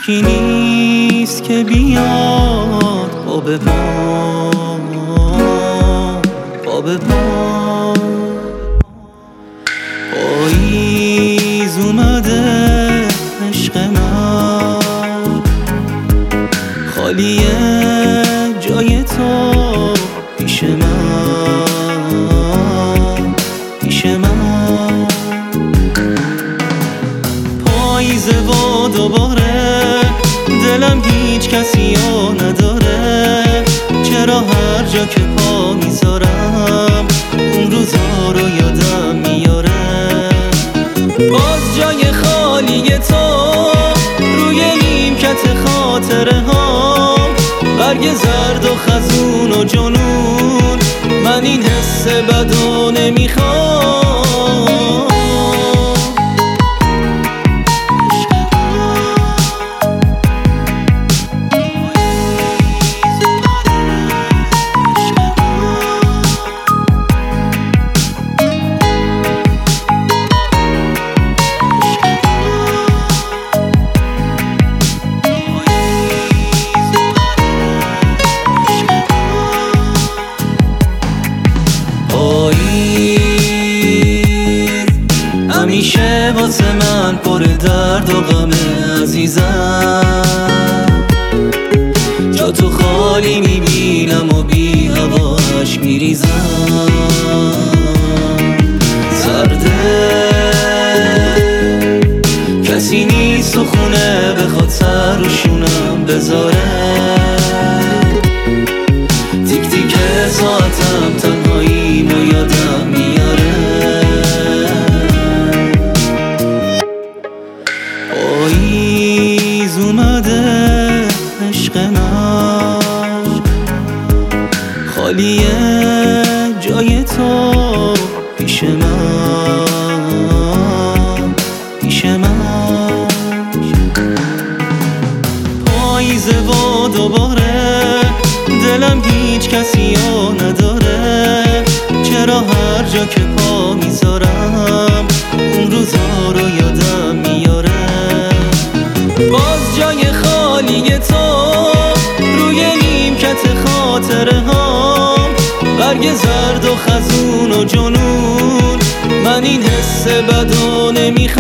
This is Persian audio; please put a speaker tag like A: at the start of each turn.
A: هیچکی نیست که بیاد پا به پا پاییز اومده عشق من، خالیه جای تو پیش من، پیش من. پاییزه و دوباره دلم هیچ کسی ها نداره، چرا هر جا که پا میذارم اون روزا رو یادم میاره. باز جای خالی تو روی نیمکت خاطره ها، برگ زرد و خزون و جنون، من این حس بدو نمیخوام. همیشه واسه من پر درد و غمه عزیزم، جا تو خالی میبینم و بی هواش میریزم. سرده کسی نیست و خونه بخواد سر رو شونم بذاره، تیک تیک ساعتم تنهاییم و یادم میاره. پاییز اومده عشق من، خالیه جای تو پیش من، پیش من. پاییزه و دوباره دلم هیچ کسی ها نداره، چرا هر جا که پا میذارم اون روزا رو یادم میاره. باز جای خالی تو روی نیمکت خاطره ها، برگ زرد و خزون و جنون، من این حس بدو نمیخوام.